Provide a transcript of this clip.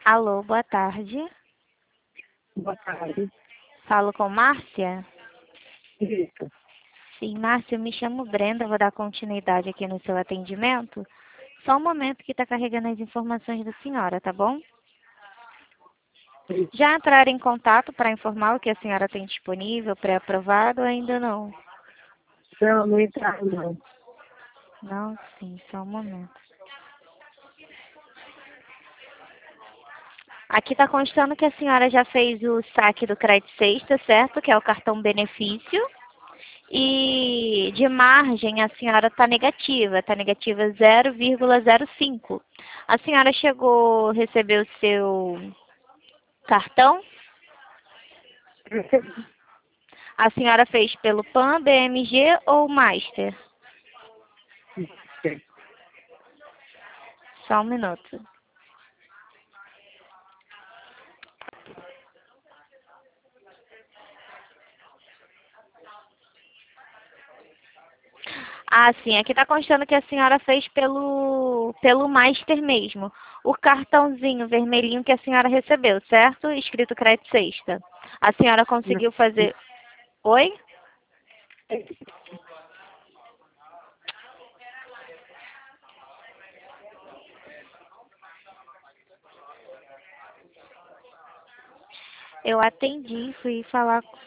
Alô, boa tarde. Boa tarde. Falo com Márcia? Isso. Sim, Márcia, eu me chamo Brenda, vou dar continuidade aqui no seu atendimento. Só um momento que está carregando as informações da senhora, tá bom? Já entraram em contato para informar o que a senhora tem disponível, pré-aprovado ou ainda não? Não, não entraram, não. Não, sim, só um momento. Aqui está constando que a senhora já fez o saque do Crédito Sexta, certo? Que é o cartão benefício. E de margem a senhora está negativa 0,05. A senhora chegou a receber o seu cartão? A senhora fez pelo PAN, BMG ou Master? Só um minuto. Ah, sim, aqui está constando que a senhora fez pelo Master mesmo. O cartãozinho vermelhinho que a senhora recebeu, certo? Escrito Crédito Sexta. A senhora conseguiu fazer... Oi? Eu atendi, fui falar